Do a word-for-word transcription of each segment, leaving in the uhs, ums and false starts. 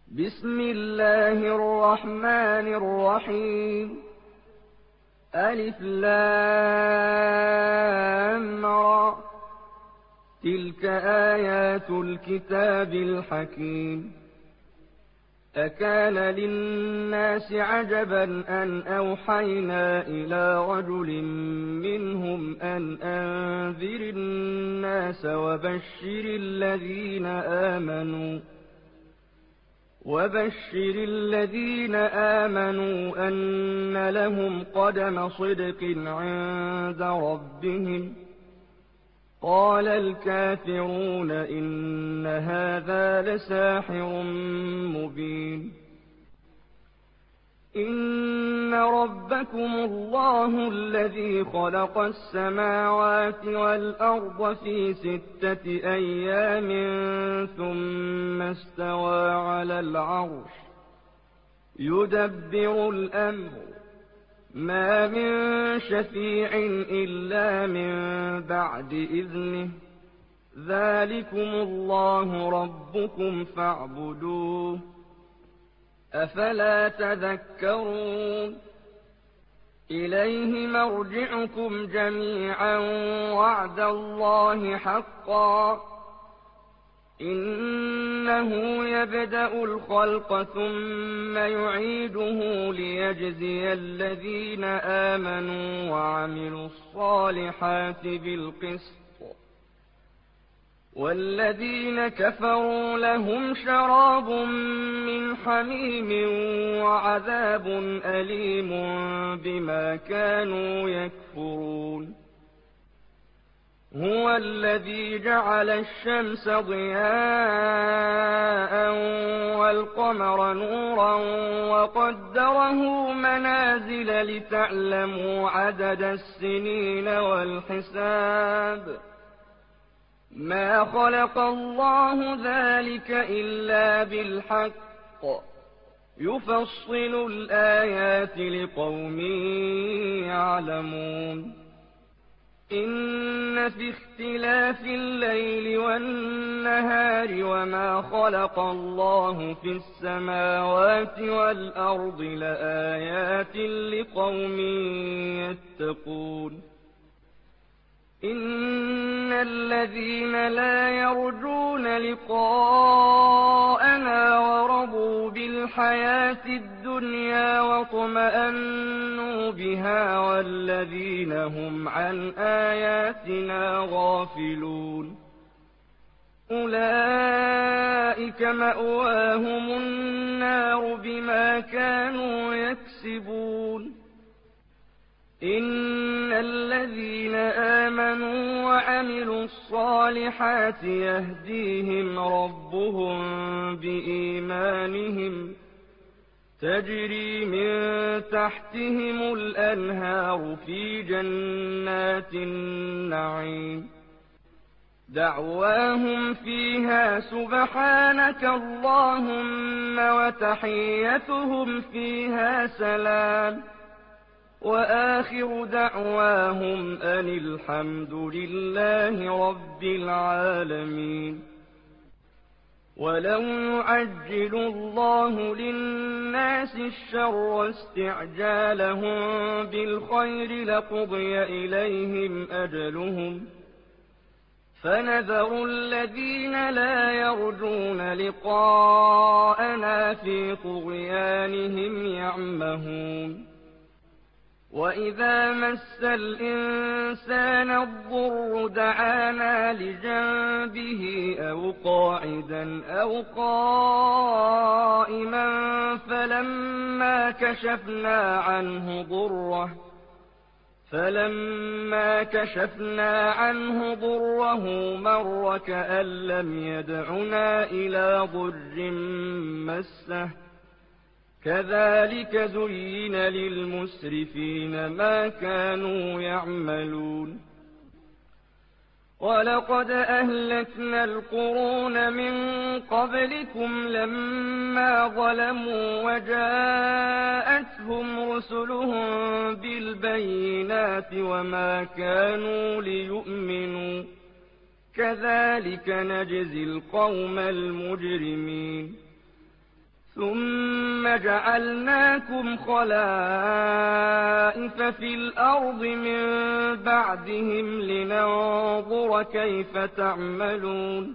بسم الله الرحمن الرحيم. ألف لام را. تلك آيات الكتاب الحكيم. أكان للناس عجبا أن أوحينا إلى رجل منهم أن أنذر الناس وبشر الذين آمنوا وبشر الذين آمنوا أن لهم قدم صدق عند ربهم. قال الكافرون إن هذا لساحر مبين. إن ربكم الله الذي خلق السماوات والأرض في ستة أيام ثم استوى على العرش يدبر الأمر ما من شفيع إلا من بعد إذنه ذلكم الله ربكم فاعبدوه أفلا تذكرون. إليه مرجعكم جميعا وعد الله حقا. إنه يبدأ الخلق ثم يعيده ليجزي الذين آمنوا وعملوا الصالحات بالقسط والذين كفروا لهم شراب من حميم وعذاب أليم بما كانوا يكفرون. هو الذي جعل الشمس ضياء والقمر نورا وقدره منازل لتعلموا عدد السنين والحساب. ما خلق الله ذلك إلا بالحق يفصل الآيات لقوم يعلمون. إن في اختلاف الليل والنهار وما خلق الله في السماوات والأرض لآيات لقوم يتقون. إن الذين لا يرجون لقاءنا ورضوا بالحياة الدنيا واطمأنوا بها والذين هم عن آياتنا غافلون أولئك مأواهم النار بما كانوا يكسبون. إن الذين آمنوا وعملوا الصالحات يهديهم ربهم بإيمانهم تجري من تحتهم الأنهار في جنات النعيم. دعواهم فيها سبحانك اللهم وتحيتهم فيها سلام وآخر دعواهم أن الحمد لله رب العالمين. ولو يعجل الله للناس الشر استعجالهم بالخير لقضي إليهم أجلهم فنذر الذين لا يرجون لقاءنا في طغيانهم يعمهون. وإذا مس الإنسان الضر دعانا لجنبه أو قاعدا أو قائما فلما كشفنا عنه ضره فلما كشفنا عنه ضره مر كأن لم يدعنا إلى ضر مسه كذلك زين للمسرفين ما كانوا يعملون. ولقد أهلكنا القرون من قبلكم لما ظلموا وجاءتهم رسلهم بالبينات وما كانوا ليؤمنوا كذلك نجزي القوم المجرمين. ثُمَّ جَعَلْنَاكُمْ خَلَائِفَ فِي الْأَرْضِ مِن بَعْدِهِمْ لِنَنظُرَ كَيْفَ تَعْمَلُونَ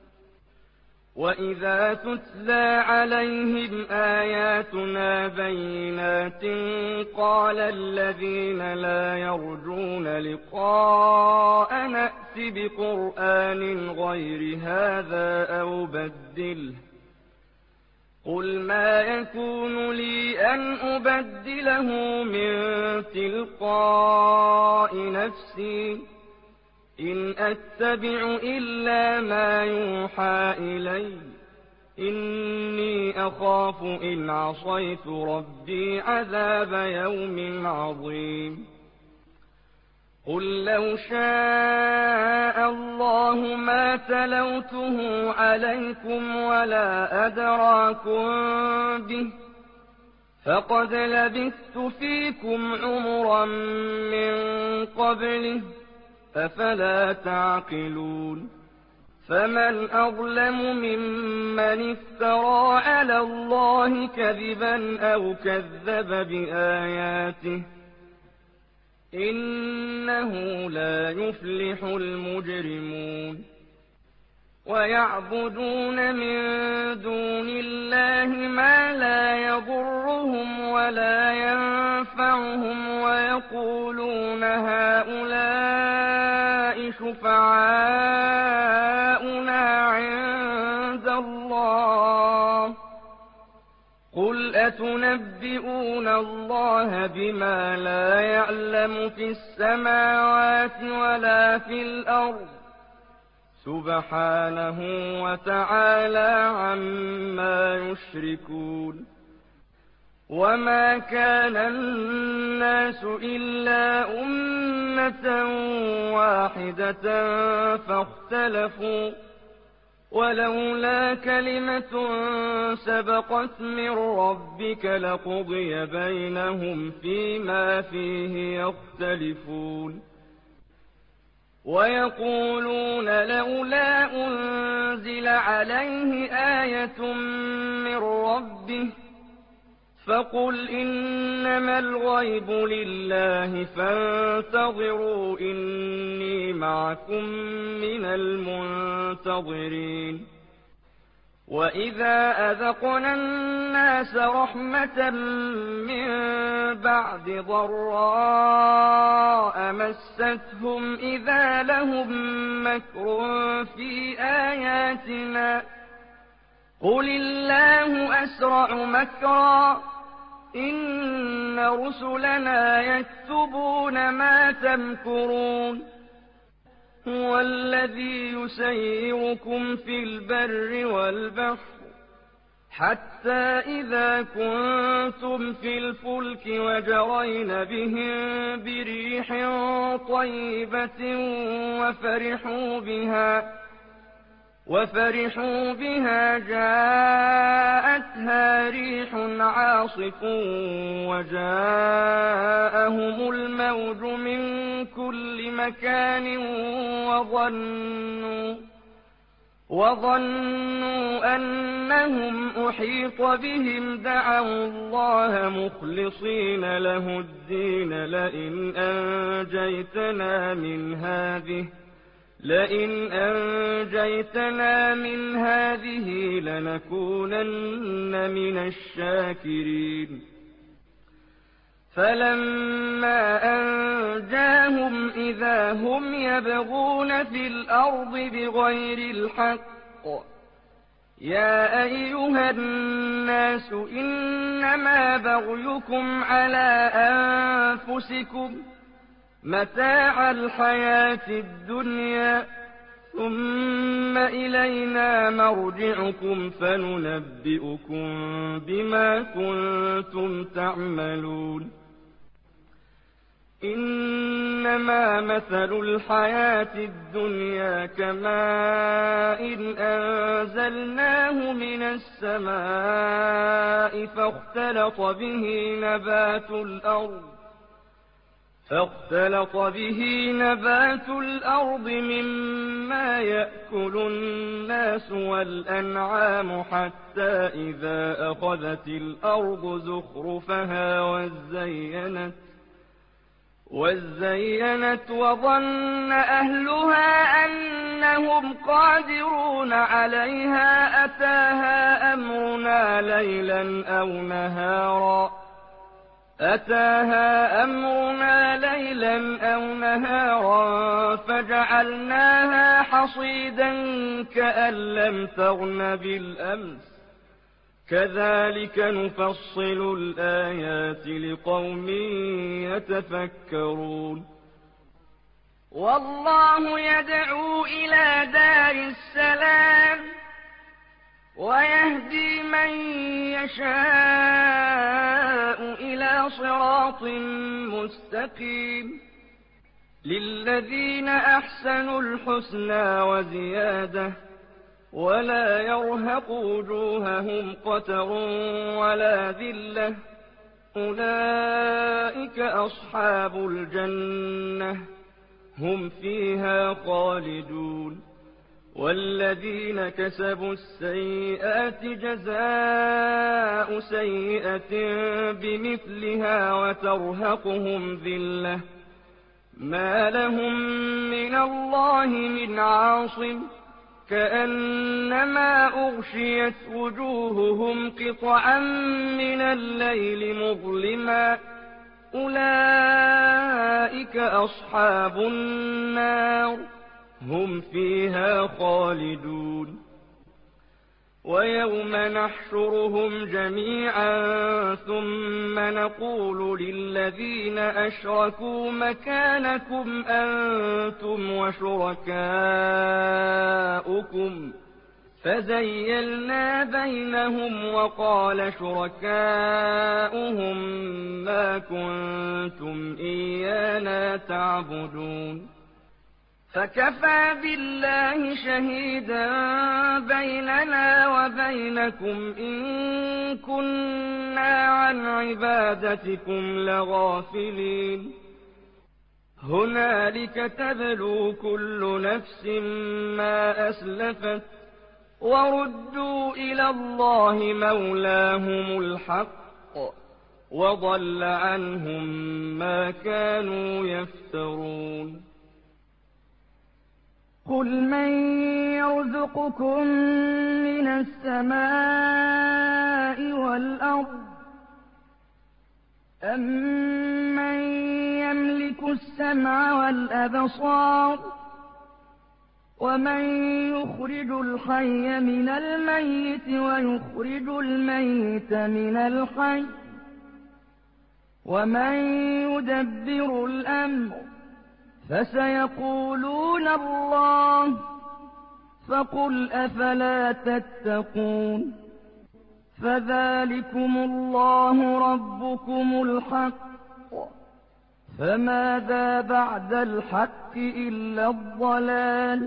وَإِذَا تُتْلَىٰ عَلَيْهِمْ آيَاتُنَا بَيِّنَاتٍ قَالَ الَّذِينَ لَا يَرْجُونَ لِقَاءَنَا ائْتِ بِقُرْآنٍ غَيْرِ هَٰذَا أَوْ بَدِّلْهُ ۚ قُلْ مَا يَكُونُ لِي أَنْ أُبَدِّلَهُ مِن تِلْقَاءِ نَفْسِي ۖ إِنْ أَتَّبِعُ إِلَّا مَا يُوحَىٰ إِلَيَّ ۖ إِنِّي أَخَافُ إِنْ عَصَيْتُ رَبِّي عَذَابَ يَوْمٍ عَظِيمٍ قُل لَّوْ شَاءَ اللَّهُ مَا تَلَوْتُهُ عَلَيْكُمْ وَلَا أَدْرَاكُم بِهِ ۖ فَقَدْ لَبِثْتُ فِيكُمْ عُمُرًا مِّن قَبْلِهِ ۚ أَفَلَا تَعْقِلُونَ فَمَنْ أَظْلَمُ مِمَّنِ افْتَرَىٰ عَلَى اللَّهِ كَذِبًا أَوْ كَذَّبَ بِآيَاتِهِ ۚ إِنَّهُ لَا يُفْلِحُ الْمُجْرِمُونَ وَيَعْبُدُونَ مِن دُونِ اللَّهِ مَا لَا يَضُرُّهُمْ وَلَا يَنفَعُهُمْ وَيَقُولُونَ هَٰؤُلَاءِ شُفَعَاؤُنَا عِندَ اللَّهِ ۚ قُلْ أَتُنَبِّئُونَ اللَّهَ بِمَا لَا يَعْلَمُ فِي السَّمَاوَاتِ وَلَا فِي الْأَرْضِ ۚ سُبْحَانَهُ وَتَعَالَىٰ عَمَّا يُشْرِكُونَ وَمَا كَانَ النَّاسُ إِلَّا أُمَّةً وَاحِدَةً فَاخْتَلَفُوا ۚ وَلَوْلَا كَلِمَةٌ سَبَقَتْ مِن رَّبِّكَ لَقُضِيَ بَيْنَهُمْ فِيمَا فِيهِ يَخْتَلِفُونَ وَيَقُولُونَ لَوْلَا أُنزِلَ عَلَيْهِ آيَةٌ مِّن رَّبِّهِ ۖ فَقُلْ إِنَّمَا الْغَيْبُ لِلَّهِ فَانتَظِرُوا إِنِّي مَعَكُم مِّنَ الْمُنتَظِرِينَ وَإِذَا أَذَقْنَا النَّاسَ رَحْمَةً مِّن بَعْدِ ضَرَّاءَ مَسَّتْهُمْ إِذَا لَهُم مَّكْرٌ فِي آيَاتِنَا ۚ قُلِ اللَّهُ أَسْرَعُ مَكْرًا ۚ إِنَّ رُسُلَنَا يَكْتُبُونَ مَا تَمْكُرُونَ هُوَ الَّذِي يُسَيِّرُكُمْ فِي الْبَرِّ وَالْبَحْرِ حَتَّىٰ إِذَا كُنتُمْ فِي الْفُلْكِ وَجَرَيْنَ بِهِم بِرِيحٍ طَيِّبَةٍ وَفَرِحُوا بِهَا وَفَرِحُوا بِهَا جَاءَتْهَا رِيحٌ عَاصِفٌ وَجَاءَهُمُ الْمَوْجُ مِن كُلِّ مَكَانٍ وَظَنُّوا وَظَنُّوا أَنَّهُمْ أُحِيطَ بِهِمْ دَعَوُا اللَّهَ مُخْلِصِينَ لَهُ الدِّينَ لَئِنْ أَنجَيْتَنَا مِنْ هَٰذِهِ لئن أنجيتنا من هذه لنكونن من الشاكرين فلما أنجاهم إذا هم يبغون في الأرض بغير الحق يا أيها الناس إنما بغيكم على أنفسكم متاع الحياة الدنيا ثم إلينا مرجعكم فننبئكم بما كنتم تعملون إنما مثل الحياة الدنيا كماء أنزلناه من السماء فاختلط به نبات الأرض فاختلط به نبات الأرض مما يأكل الناس والأنعام حتى إذا أخذت الأرض زخرفها وزينت وزينت وظن أهلها أنهم قادرون عليها أتاها أمرنا ليلا أو نهارا أتاها أمرنا ليلا أو نهارا فجعلناها حصيدا كأن لم تغن بالأمس كذلك نفصل الآيات لقوم يتفكرون والله يدعو إلى دار السلام ويهدي من يشاء إلى صراط مستقيم للذين أحسنوا الحسنى وزيادة ولا يرهق وجوههم قتر ولا ذلة أولئك أصحاب الجنة هم فيها خالدون والذين كسبوا السيئات جزاء سيئة بمثلها وترهقهم ذلة ما لهم من الله من عاصم كأنما أغشيت وجوههم قطعا من الليل مظلما أولئك أصحاب النار هم فيها خالدون ويوم نحشرهم جميعا ثم نقول للذين أشركوا مكانكم أنتم وشركاؤكم فزيلنا بينهم وقال شركاؤهم ما كنتم إيانا تعبدون فكفى بالله شهيدا بيننا وبينكم إن كنا عن عبادتكم لغافلين هنالك تبلو كل نفس ما أسلفت وردوا إلى الله مولاهم الحق وضل عنهم ما كانوا يفترون قل من يرزقكم من السماء والأرض أمن يملك السمع والأبصار ومن يخرج الحي من الميت ويخرج الميت من الحي ومن يدبر الأمر فسيقولون الله فقل أفلا تتقون فذلكم الله ربكم الحق فماذا بعد الحق إلا الضلال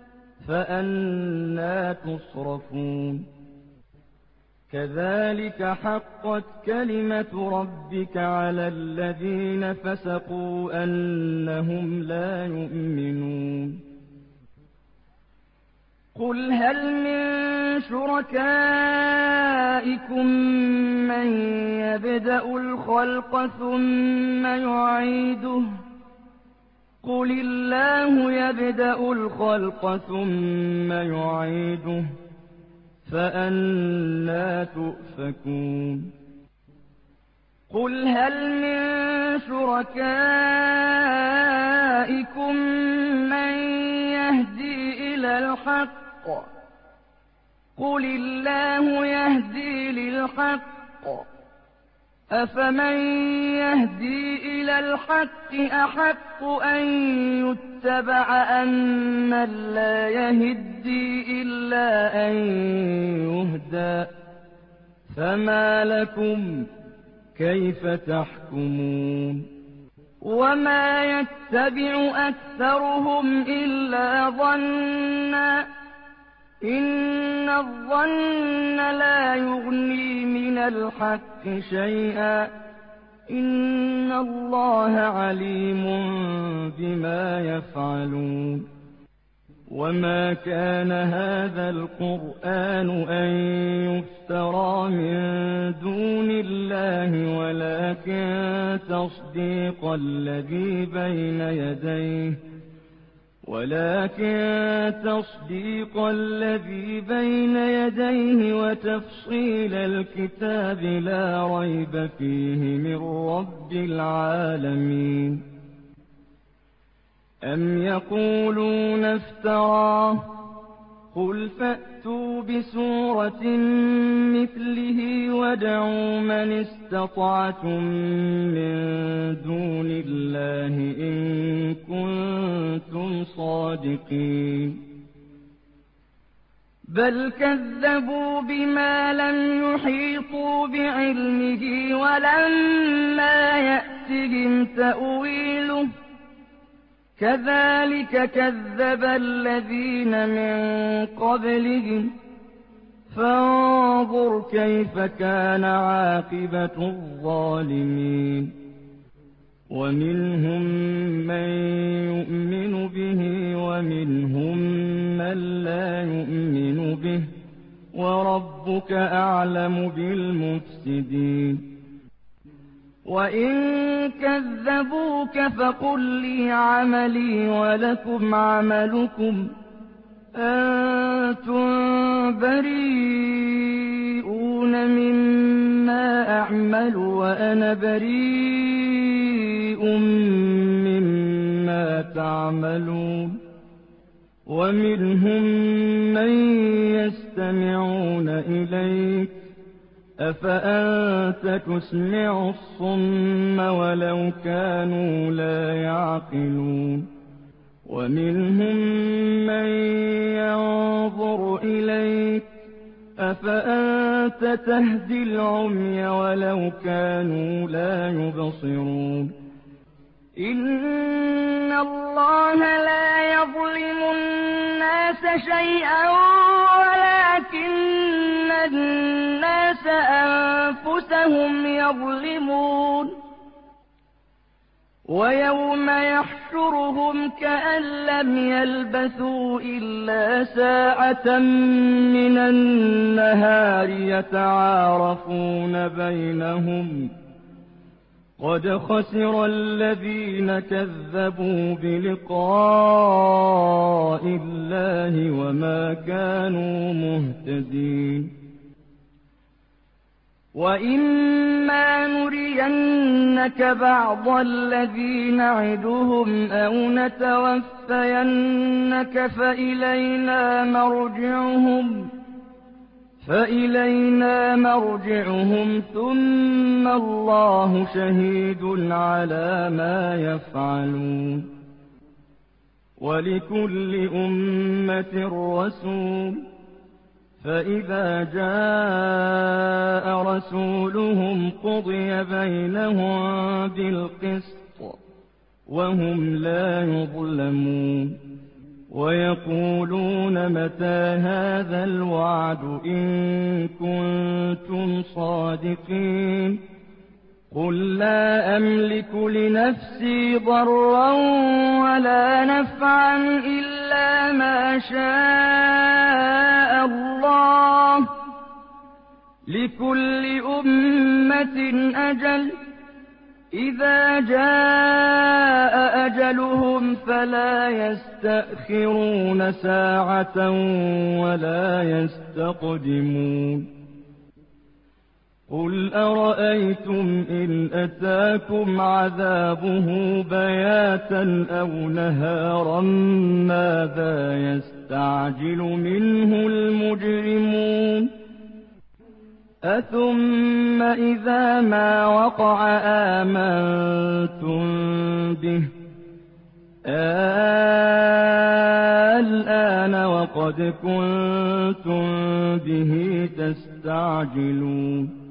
فأنى تصرفون كذلك حقت كلمة ربك على الذين فسقوا أنهم لا يؤمنون قل هل من شركائكم من يبدأ الخلق ثم يعيده قل الله يبدأ الخلق ثم يعيده فأنى تؤفكون قل هل من شركائكم من يهدي إلى الحق قل الله يهدي للحق أفمن يهدي إلى الحق أحق أن يتبع أمن لا يهدي إلا أن يهدى فما لكم كيف تحكمون وما يتبع أكثرهم إلا ظنا إن الظن لا يغني من الحق شيئا إِنَّ اللَّهَ عَلِيمٌ بِمَا يَفْعَلُونَ وَمَا كَانَ هَٰذَا الْقُرْآنُ أَن يُفْتَرَىٰ مِن دُونِ اللَّهِ وَلَٰكِن تَصْدِيقَ الَّذِي بَيْنَ يَدَيْهِ ولكن تصديق الذي بين يديه وتفصيل الكتاب لا ريب فيه من رب العالمين أم يقولون افتراه قل فأتوا بسورة مثله وادعوا من استطعتم من دون الله إن كنتم صادقين بل كذبوا بما لم يحيطوا بعلمه ولما يأتهم تأويله كذلك كذب الذين من قبلهم فانظر كيف كان عاقبة الظالمين ومنهم من يؤمن به ومنهم من لا يؤمن به وربك أعلم بالمفسدين وإن كذبوك فقل لي عملي ولكم عملكم أنتم بريئون مما أعمل وأنا بريء مما تعملون ومنهم من يستمعون إليك أفأنت تسمع الصم ولو كانوا لا يعقلون ومنهم من ينظر إليك أفأنت تهدي العمي ولو كانوا لا يبصرون إن الله لا يظلم الناس شيئا ولكن الناس أنفسهم يظلمون ويوم يحشرهم كأن لم يلبثوا إلا ساعة من النهار يتعارفون بينهم قد خسر الذين كذبوا بلقاء الله وما كانوا مهتدين وإما نرينك بعض الذي نعدهم أو نتوفينك فإلينا مرجعهم فإلينا مرجعهم ثم الله شهيد على ما يفعلون ولكل أمة رسول فإذا جاء رسولهم قضي بينهم بالقسط وهم لا يظلمون ويقولون متى هذا الوعد إن كنتم صادقين قل لا أملك لنفسي ضرا ولا نفعا إلا ما شاء الله لكل أمة أجل إذا جاء أجلهم فلا يستأخرون ساعة ولا يستقدمون قل أرأيتم إن أتاكم عذابه بياتا أو نهارا ماذا يستعجل منه المجرمون أثم إذا ما وقع آمنتم به الآن وقد كنتم به تستعجلون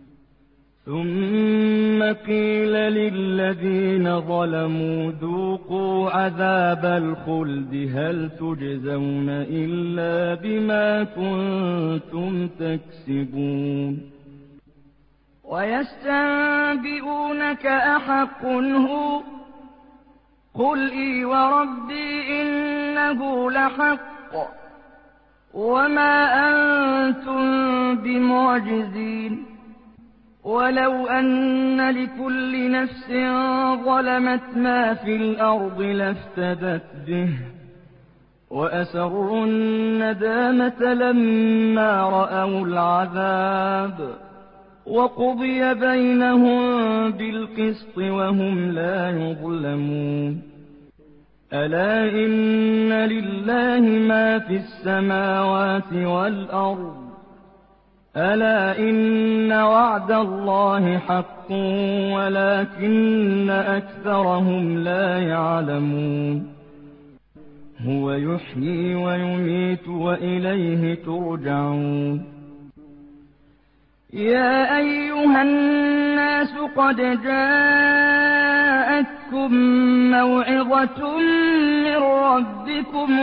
ثم قيل للذين ظلموا ذوقوا عذاب الخلد هل تجزون إلا بما كنتم تكسبون ويستنبئونك أحق هو قل إي وربي إنه لحق وما أنتم بمعجزين ولو أن لكل نفس ظلمت ما في الأرض لافتدت به وأسروا الندامة لما رأوا العذاب وقضي بينهم بالقسط وهم لا يظلمون ألا إن لله ما في السماوات والأرض ألا إن وعد الله حق ولكن أكثرهم لا يعلمون هو يحيي ويميت وإليه ترجعون يا أيها الناس قد جاءتكم موعظة من ربكم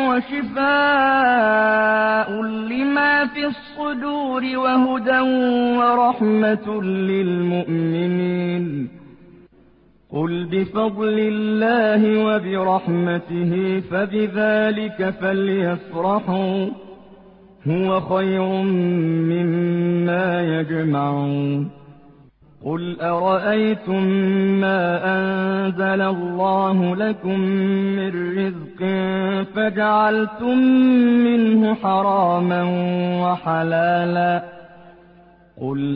وشفاء لما في الصدور وهدى ورحمة للمؤمنين قل بفضل الله وبرحمته فبذلك فليفرحوا هو خير مما يجمعون قل أرأيتم ما أنزل الله لكم من رزق فجعلتم منه حراما وحلالا قل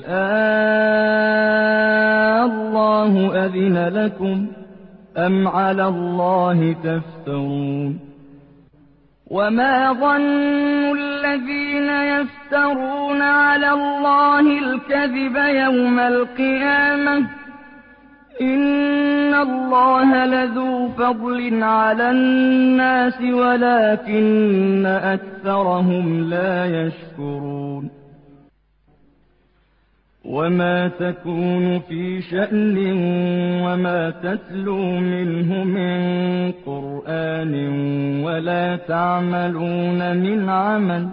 آه الله أذن لكم أم على الله تفترون وما ظن الذين يفترون على الله الكذب يوم القيامة إن الله لذو فضل على الناس ولكن أكثرهم لا يشكرون وما تكون في شأن وما تتلو منه من قرآن ولا تعملون من عمل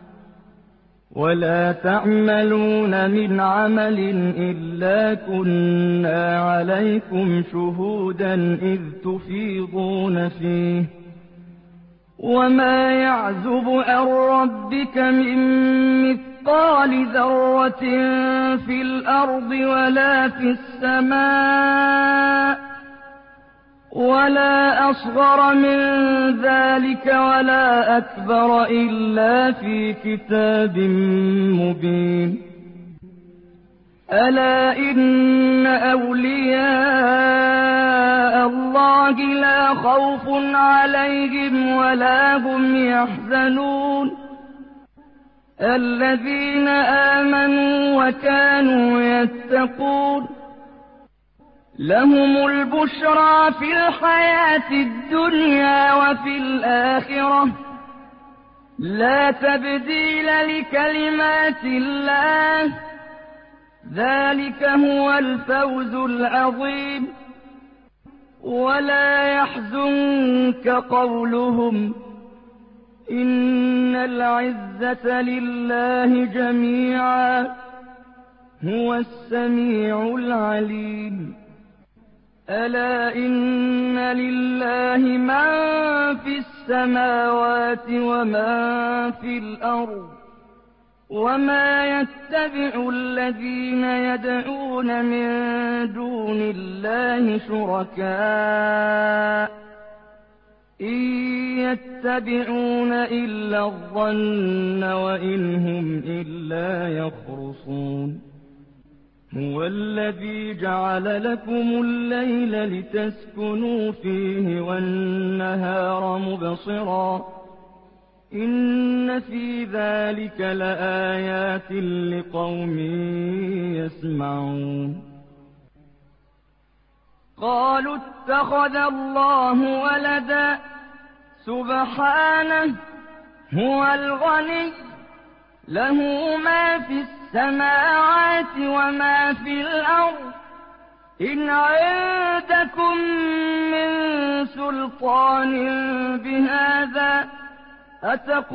ولا تعملون من عمل إلا كنا عليكم شهودا إذ تفيضون فيه وما يعزب عن ربك من مثقال ذرة في الأرض ولا في السماء ولا أصغر من ذلك ولا أكبر إلا في كتاب مبين ألا إن أولياء الله لا خوف عليهم ولا هم يحزنون الذين آمنوا وكانوا يتقون لهم البشرى في الحياة الدنيا وفي الآخرة لا تبديل لكلمات الله ذلك هو الفوز العظيم ولا يحزنك قولهم إن العزة لله جميعا هو السميع العليم ألا إن لله من في السماوات ومن في الأرض وما يتبع الذين يدعون من دون الله شركاء إن يتبعون إلا الظن وإن هم إلا يخرصون هو الذي جعل لكم الليل لتسكنوا فيه والنهار مبصرا إن في ذلك لآيات لقوم يسمعون قالوا اتخذ الله ولدا سبحانه هو الغني له ما في السماوات وما في الأرض إن عندكم من سلطان بهذا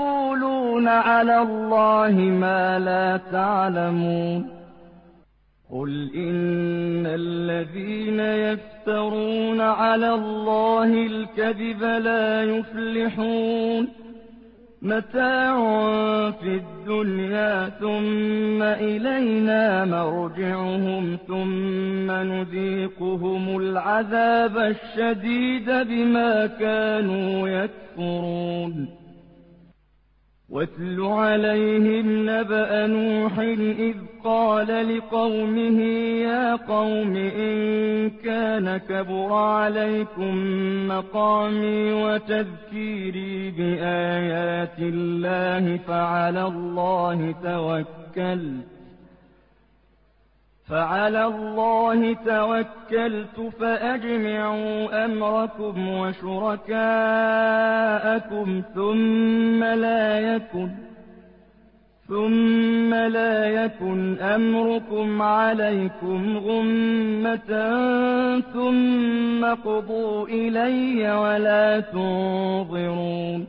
أتقولون على الله ما لا تعلمون قل إن الذين يفترون على الله الكذب لا يفلحون متاع في الدنيا ثم إلينا مرجعهم ثم نذيقهم العذاب الشديد بما كانوا يكفرون واتل عليهم نبأ نوح إذ قال لقومه يا قوم إن كان كبر عليكم مقامي وتذكيري بآيات الله فعلى الله توكلت فعلى الله توكلت فأجمعوا أمركم وشركاءكم ثم لا يكن ثم لا يكن أمركم عليكم غمة ثم قضوا إلي ولا تنظرون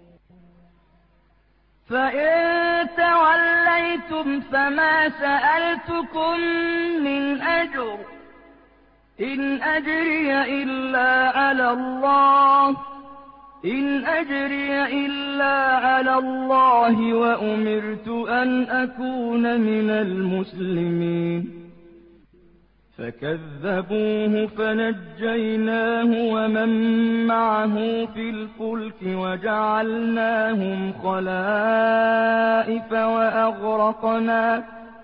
فإن توليتم فما سألتكم من أجر إن أجري إلا على الله إن أجري إلا على الله وأمرت أن أكون من المسلمين فكذبوه فنجيناه ومن معه في الفلك وجعلناهم خلائف وأغرقنا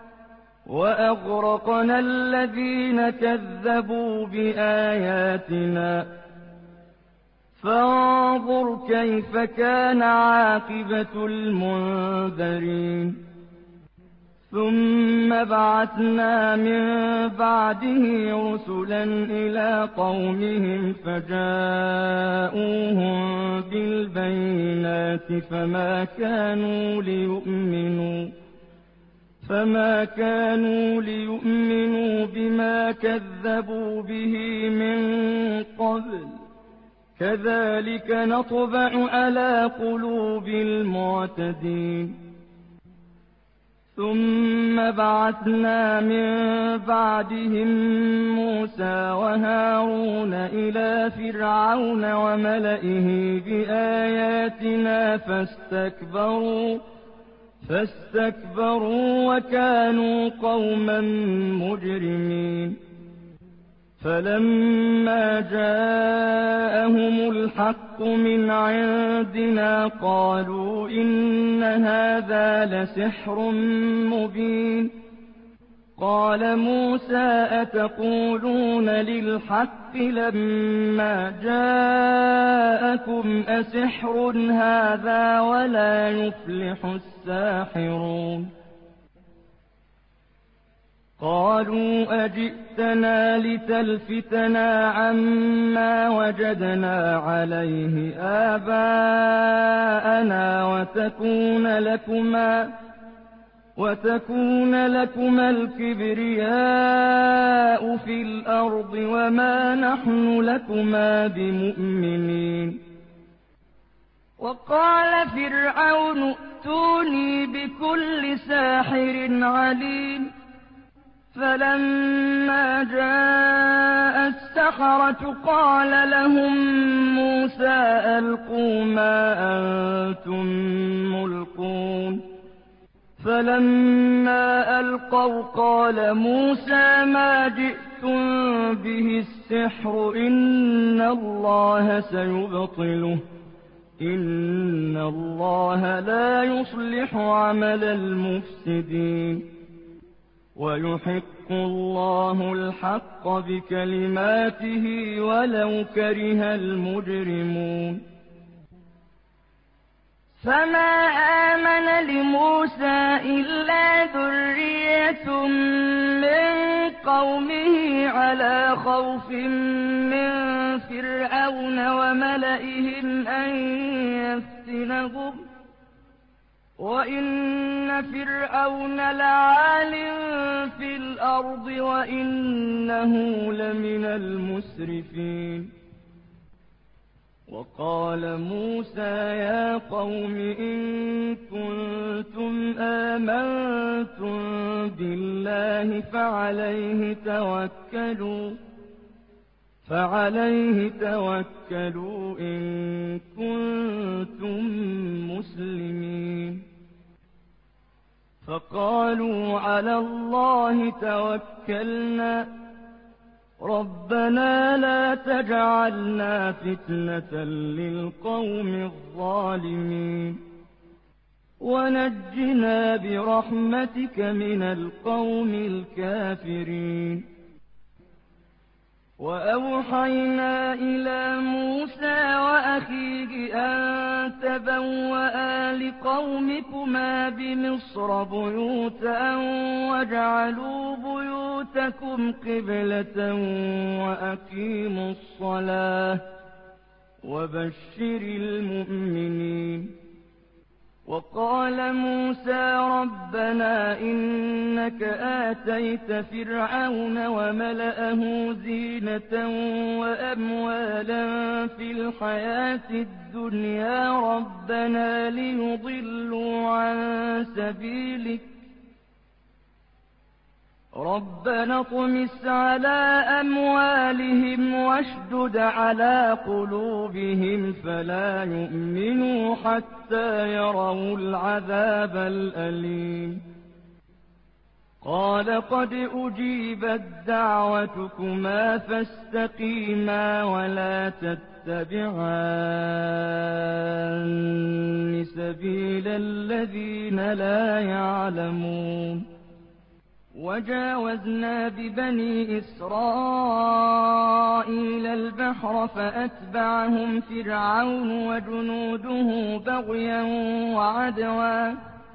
وأغرقنا الذين كذبوا بآياتنا فانظر كيف كان عاقبة المنذرين ثم بعثنا من بعده رسلا إلى قومهم فجاءوهم بالبينات فما كانوا ليؤمنوا فما كانوا ليؤمنوا بما كذبوا به من قبل كذلك نطبع على قلوب المعتدين ثم بعثنا من بعدهم موسى وهارون إلى فرعون وملئه بآياتنا فاستكبروا فاستكبروا وكانوا قوما مجرمين فلما جاءهم الحق من عندنا قالوا إن هذا لسحر مبين قال موسى أتقولون للحق لما جاءكم أسحر هذا ولا يفلح الساحرون قالوا أجئتنا لتلفتنا عما وجدنا عليه آباءنا وتكون لكما وتكون لكما الكبرياء في الأرض وما نحن لكما بمؤمنين وقال فرعون ائتوني بكل ساحر عليم فلما جاء السحرة قال لهم موسى ألقوا ما أنتم ملقون فلما ألقوا قال موسى ما جئتم به السحر إن الله سيبطله إن الله لا يصلح عمل المفسدين ويحق الله الحق بكلماته ولو كره المجرمون فما آمن لموسى إلا ذرية من قومه على خوف من فرعون وملئهم أن يفتنهم وإن فرعون لعال في الأرض وإنه لمن المسرفين وقال موسى يا قوم إن كنتم آمنتم بالله فعليه توكلوا فعليه توكلوا إن كنتم مسلمين فقالوا على الله توكلنا ربنا لا تجعلنا فتنة للقوم الظالمين ونجنا برحمتك من القوم الكافرين وأوحينا إلى موسى وأخيه أن تبوأ لقومكما بمصر بيوتا واجعلوا بيوتكم قبلة وأقيموا الصلاة وبشر المؤمنين وقال موسى ربنا إنك آتيت فرعون وملأه زينة وأموالا في الحياة الدنيا ربنا ليضلوا عن سبيلك ربنا اطمس على أموالهم واشدد على قلوبهم فلا يؤمنوا حتى يروا العذاب الأليم قال قد أجيبت دعوتكما فاستقيما ولا تتبعان سبيل الذين لا يعلمون وجاوزنا ببني إسرائيل البحر فأتبعهم فرعون وجنوده بغيا وعدوا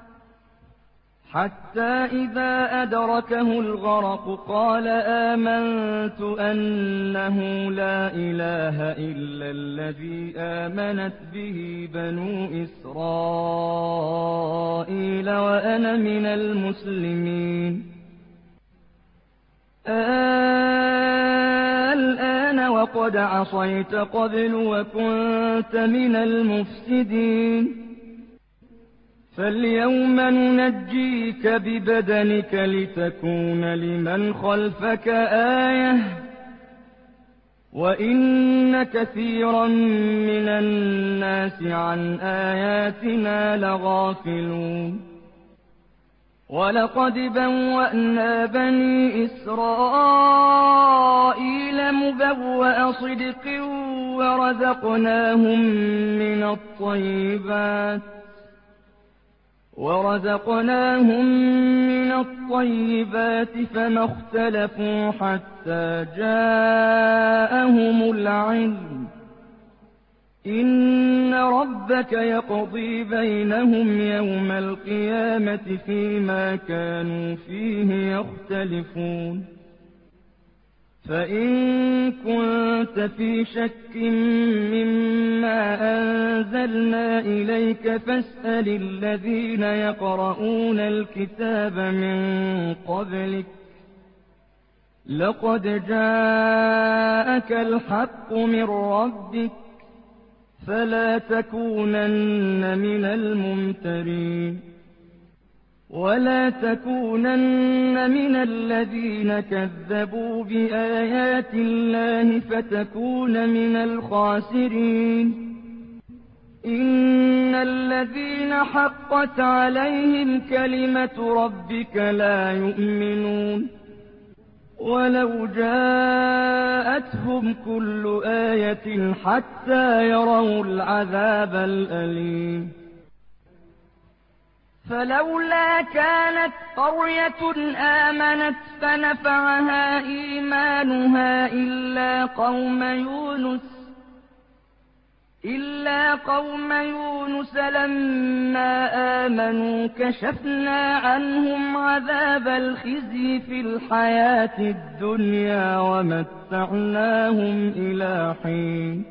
حتى إذا أدركه الغرق قال آمنت أنه لا إله إلا الذي آمنت به بنو إسرائيل وأنا من المسلمين الآن وقد عصيت قبل وكنت من المفسدين فاليوم ننجيك ببدنك لتكون لمن خلفك آية وإن كثيرا من الناس عن آياتنا لغافلون ولقد بوأنا بني إسرائيل مبوأ صدق ورزقناهم من الطيبات ورزقناهم من الطيبات فما اختلفوا حتى جاءهم العلم إن ربك يقضي بينهم يوم القيامة فيما كانوا فيه يختلفون فإن كنت في شك مما أنزلنا إليك فاسأل الذين يقرؤون الكتاب من قبلك لقد جاءك الحق من ربك فلا تكونن من الممترين ولا تكونن من الذين كذبوا بآيات الله فتكون من الخاسرين إن الذين حقت عليهم كلمة ربك لا يؤمنون ولو جاءتهم كل آية حتى يروا العذاب الأليم فلولا كانت قرية آمنت فنفعها إيمانها إلا قوم يونس إلا قوم يونس لما آمنوا كشفنا عنهم عذاب الخزي في الحياة الدنيا ومتعناهم إلى حين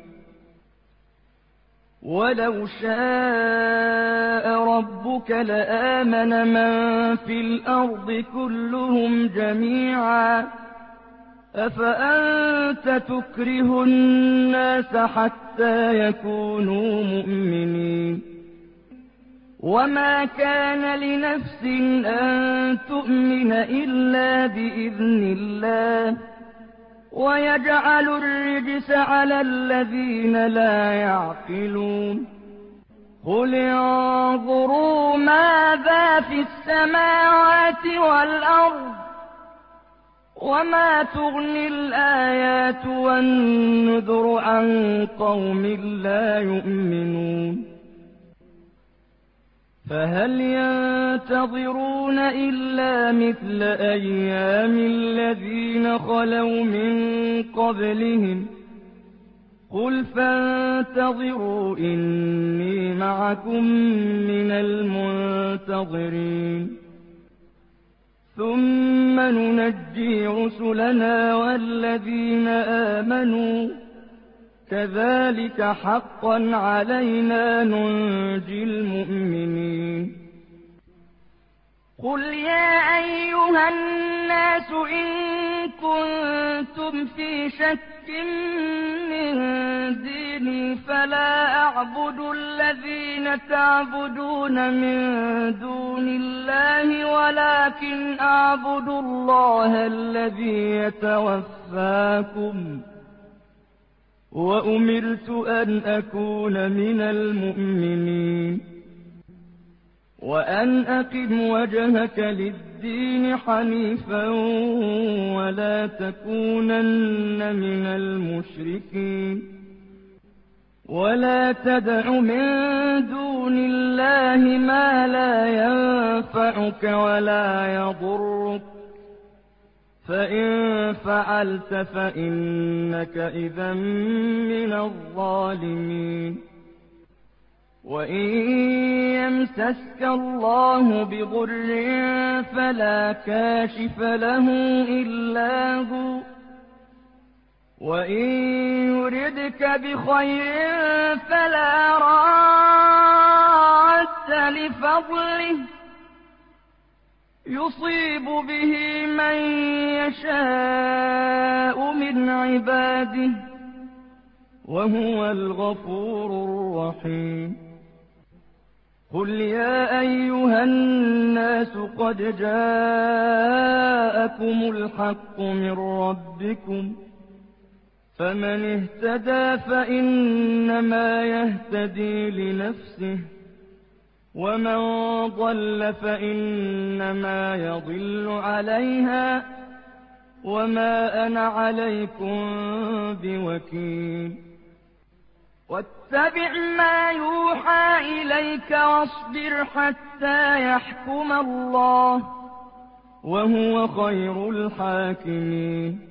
ولو شاء ربك لآمن من في الأرض كلهم جميعا أفأنت تكره الناس حتى يكونوا مؤمنين وما كان لنفس أن تؤمن إلا بإذن الله ويجعل الرجس على الذين لا يعقلون قل انظروا ماذا في السماوات والأرض وما تغني الآيات والنذر عن قوم لا يؤمنون فهل ينتظرون إلا مثل أيام الذين خلوا من قبلهم قل فانتظروا إني معكم من المنتظرين ثم ننجي رسلنا والذين آمنوا كذلك حقا علينا ننجي المؤمنين قل يا أيها الناس إن كنتم في شك من ديني فلا أعبد الذين تعبدون من دون الله ولكن أعبد الله الذي يتوفاكم وأمرت أن أكون من المؤمنين وأن أقم وجهك للدين حنيفا ولا تكونن من المشركين ولا تدع من دون الله ما لا ينفعك ولا يضرك فإن فعلت فإنك إذا من الظالمين وإن يمسسك الله بضر فلا كاشف له إلا هو وإن يردك بخير فلا راد لفضله يصيب به من يشاء من عباده وهو الغفور الرحيم قل يا أيها الناس قد جاءكم الحق من ربكم فمن اهتدى فإنما يهتدي لنفسه ومن ضل فإنما يضل عليها وما أنا عليكم بوكيل واتبع ما يوحى إليك واصبر حتى يحكم الله وهو خير الحاكمين